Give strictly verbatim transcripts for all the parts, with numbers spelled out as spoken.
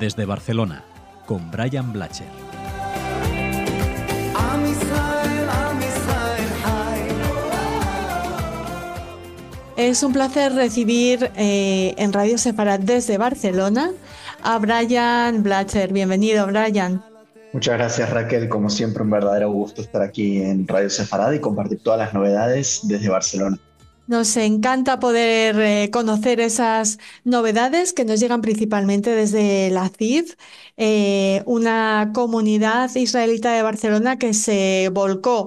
desde Barcelona, con Brian Blacher. Es un placer recibir eh, en Radio Sefarad desde Barcelona a Brian Blacher. Bienvenido, Brian. Muchas gracias, Raquel. Como siempre, un verdadero gusto estar aquí en Radio Sefarad y compartir todas las novedades desde Barcelona. Nos encanta poder eh, conocer esas novedades que nos llegan principalmente desde la C I V, eh, una comunidad israelita de Barcelona que se volcó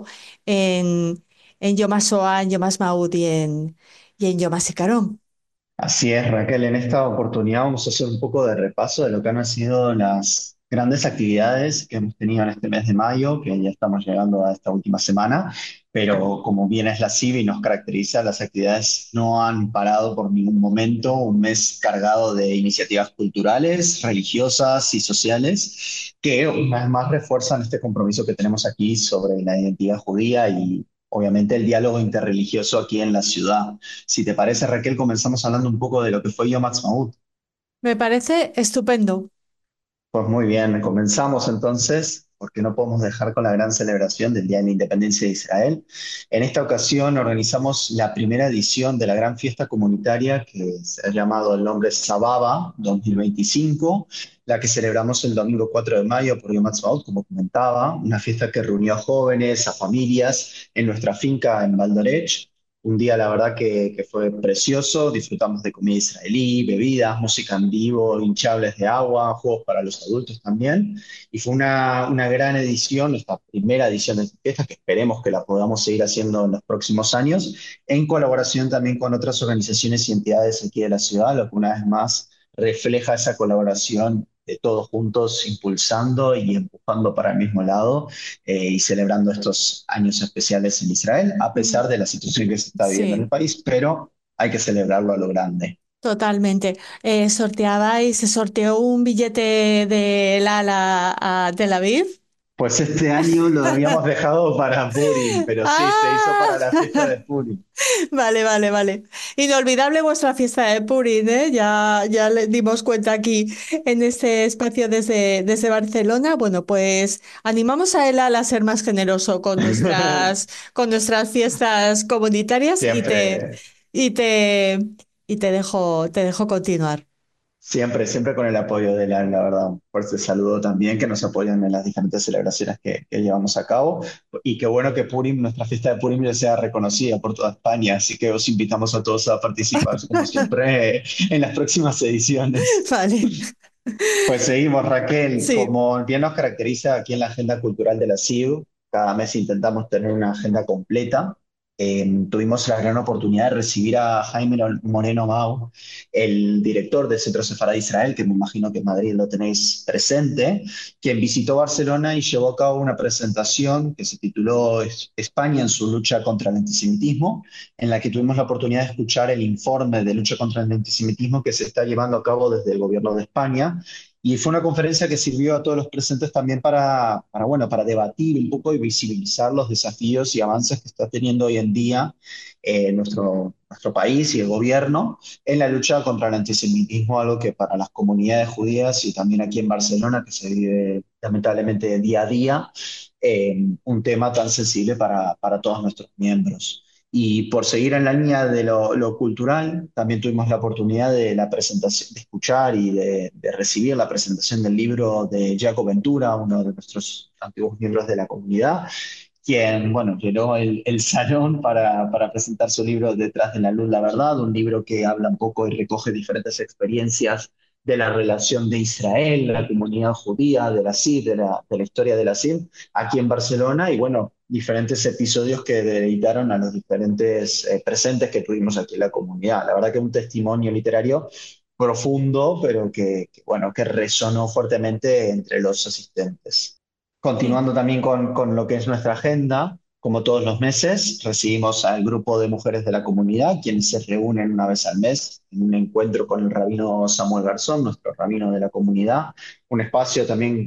en, en Yom HaShoah, en Yom HaAtzmaut y en, y en Yom HaZikaron. Así es, Raquel. En esta oportunidad vamos a hacer un poco de repaso de lo que han sido las grandes actividades que hemos tenido en este mes de mayo, que ya estamos llegando a esta última semana, pero como bien es la C I V y nos caracteriza, las actividades no han parado por ningún momento, un mes cargado de iniciativas culturales, religiosas y sociales, que una vez más refuerzan este compromiso que tenemos aquí sobre la identidad judía y obviamente el diálogo interreligioso aquí en la ciudad. Si te parece, Raquel, comenzamos hablando un poco de lo que fue Yom Ha'atzmaut. Me parece estupendo. Pues muy bien, comenzamos entonces, porque no podemos dejar con la gran celebración del Día de la Independencia de Israel. En esta ocasión organizamos la primera edición de la gran fiesta comunitaria que se ha llamado el nombre Sababa dos mil veinticinco, la que celebramos el domingo cuatro de mayo por Yom Ha'atzmaut, como comentaba, una fiesta que reunió a jóvenes, a familias en nuestra finca en Valdorech. Un día, la verdad, que, que fue precioso. Disfrutamos de comida israelí, bebidas, música en vivo, hinchables de agua, juegos para los adultos también. Y fue una, una gran edición, esta primera edición de esta fiesta, que esperemos que la podamos seguir haciendo en los próximos años, en colaboración también con otras organizaciones y entidades aquí de la ciudad, lo que una vez más refleja esa colaboración de todos juntos, impulsando y empujando para el mismo lado eh, y celebrando estos años especiales en Israel, a pesar de la situación que se está viviendo en el Sí, país, pero hay que celebrarlo a lo grande. totalmente. Eh, sorteabais, se sorteó un billete del ala a Tel Aviv. Pues este año lo habíamos dejado para Purim, pero sí, se hizo para la fiesta ¡Ah! de Purim. Vale, vale, vale. Inolvidable vuestra fiesta de Purim, ¿eh? Ya, ya le dimos cuenta aquí en este espacio desde, desde Barcelona. Bueno, pues animamos a Elal a ser más generoso con nuestras, con nuestras fiestas comunitarias y te, Siempre, y te, y te dejo, te dejo continuar. siempre, siempre con el apoyo de la, la verdad. Un fuerte saludo también, que nos apoyan en las diferentes celebraciones que, que llevamos a cabo. Y qué bueno que Purim, nuestra fiesta de Purim, ya sea reconocida por toda España. Así que os invitamos a todos a participar, como siempre, en las próximas ediciones. Vale. Pues seguimos, Raquel. Sí. Como bien nos caracteriza aquí en la agenda cultural de la C I V, cada mes intentamos tener una agenda completa. Eh, tuvimos la gran oportunidad de recibir a Jaime Moreno Mau, el director del Centro Sefarad de Israel, que me imagino que en Madrid lo tenéis presente, quien visitó Barcelona y llevó a cabo una presentación que se tituló Es- España en su lucha contra el antisemitismo, en la que tuvimos la oportunidad de escuchar el informe de lucha contra el antisemitismo que se está llevando a cabo desde el gobierno de España. Y fue una conferencia que sirvió a todos los presentes también para, para, bueno, para debatir un poco y visibilizar los desafíos y avances que está teniendo hoy en día eh, nuestro, nuestro país y el gobierno en la lucha contra el antisemitismo, algo que para las comunidades judías y también aquí en Barcelona, que se vive lamentablemente día a día, eh, un tema tan sensible para, para todos nuestros miembros. Y por seguir en la línea de lo, lo cultural, también tuvimos la oportunidad de la presentación, de escuchar y de, de recibir la presentación del libro de Jaco Ventura, uno de nuestros antiguos miembros de la comunidad, quien, bueno, llenó el, el salón para, para presentar su libro Detrás de la Luz, la Verdad, un libro que habla un poco y recoge diferentes experiencias de la relación de Israel, la comunidad judía, de la C I D, de la, de la historia de la C I D, aquí en Barcelona, y bueno, diferentes episodios que dedicaron a los diferentes eh, presentes que tuvimos aquí en la comunidad. La verdad que un testimonio literario profundo, pero que, que, bueno, que resonó fuertemente entre los asistentes. Sí. Continuando también con, con lo que es nuestra agenda, como todos los meses, recibimos al grupo de mujeres de la comunidad, quienes se reúnen una vez al mes en un encuentro con el rabino Samuel Garzón, nuestro rabino de la comunidad, un espacio también que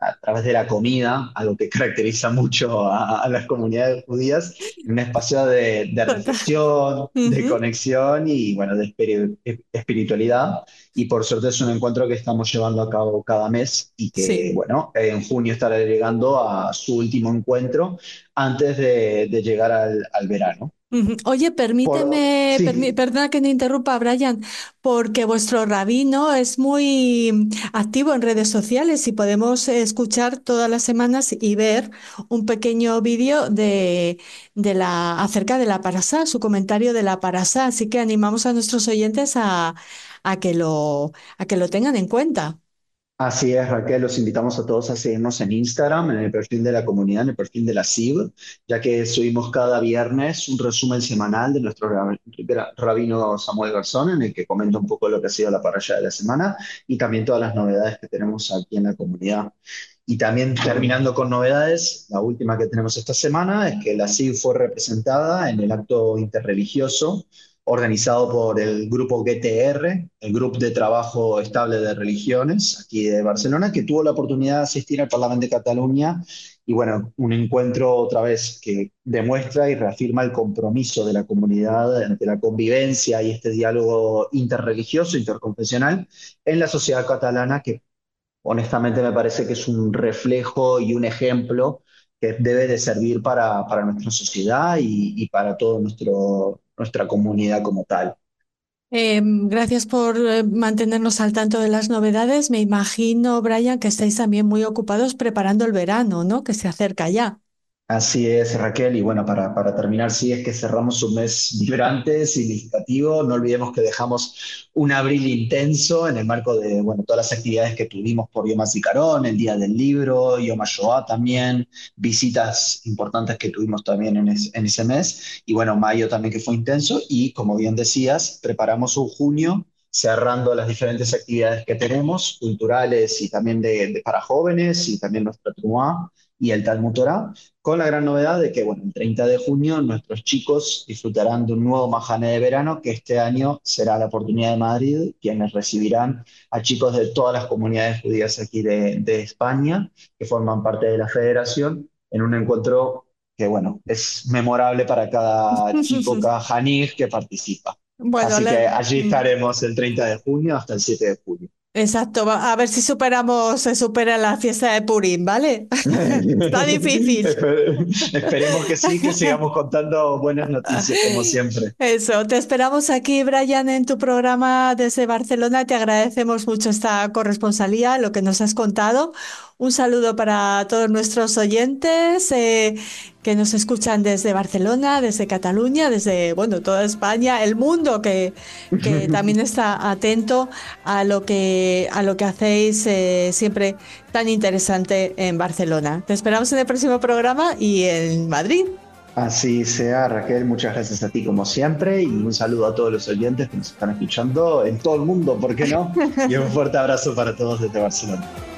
a través de la comida, algo que caracteriza mucho a, a las comunidades judías, un espacio de, de Total. reflexión, de Ujú. conexión y bueno, de espiri- espiritualidad. Y por suerte es un encuentro que estamos llevando a cabo cada mes y que, Sí. bueno, en junio estará llegando a su último encuentro antes de, de llegar al, al verano. Ujú. Oye, Por, permíteme, permi- sí, perdona que me interrumpa, Brian, porque vuestro rabino es muy activo en redes sociales y podemos escuchar todas las semanas y ver un pequeño vídeo de, de la, acerca de la parasá, su comentario de la parasá. Así que animamos a nuestros oyentes a, a que lo, a que lo tengan en cuenta. así es, Raquel, los invitamos a todos a seguirnos en Instagram, en el perfil de la comunidad, en el perfil de la S I B, ya que subimos cada viernes un resumen semanal de nuestro rab- gra- rabino Samuel Garzón, en el que comenta un poco lo que ha sido la parashá de la semana y también todas las novedades que tenemos aquí en la comunidad. Y también terminando con novedades, la última que tenemos esta semana es que la S I B fue representada en el acto interreligioso organizado por el grupo G T R, el Grupo de Trabajo Estable de Religiones, aquí de Barcelona, que tuvo la oportunidad de asistir al Parlamento de Cataluña y bueno, un encuentro otra vez que demuestra y reafirma el compromiso de la comunidad de la convivencia y este diálogo interreligioso, interconfesional en la sociedad catalana, que honestamente me parece que es un reflejo y un ejemplo que debe de servir para, para nuestra sociedad y, y para toda nuestra comunidad como tal. Eh, gracias por eh, mantenernos al tanto de las novedades. Me imagino, Brian, que estáis también muy ocupados preparando el verano, ¿no? Que se acerca ya. Así es, Raquel. Y bueno, para, para terminar, sí es que cerramos un mes vibrante, significativo. No olvidemos que dejamos un abril intenso en el marco de, bueno, todas las actividades que tuvimos por Yom HaZikaron, el Día del Libro, Yom HaShoah también, visitas importantes que tuvimos también en, es- en ese mes. Y bueno, mayo también que fue intenso. Y como bien decías, preparamos un junio cerrando las diferentes actividades que tenemos, culturales y también de, de- para jóvenes y también nuestra Trumuá y el Talmud Torá con la gran novedad de que, bueno, el treinta de junio nuestros chicos disfrutarán de un nuevo Mahané de verano que este año será la oportunidad de Madrid, quienes recibirán a chicos de todas las comunidades judías aquí de, de España, que forman parte de la federación, en un encuentro que, bueno, es memorable para cada chico, cada Janij que participa. Bueno, Así le- que allí mm, estaremos el treinta de junio hasta el siete de julio. exacto. Va- A ver si superamos, se supera la fiesta de Purim, ¿vale? Está difícil. Espe- Esperemos que sí, que sigamos contando buenas noticias, como siempre. Eso, te esperamos aquí, Brian, en tu programa desde Barcelona. Te agradecemos mucho esta corresponsalía, lo que nos has contado. Un saludo para todos nuestros oyentes eh, que nos escuchan desde Barcelona, desde Cataluña, desde, bueno, toda España, el mundo que, que también está atento a lo que, a lo que hacéis eh, siempre tan interesante en Barcelona. Te esperamos en el próximo programa y en Madrid. Así sea, Raquel, muchas gracias a ti como siempre y un saludo a todos los oyentes que nos están escuchando en todo el mundo, ¿por qué no? Y un fuerte abrazo para todos desde Barcelona.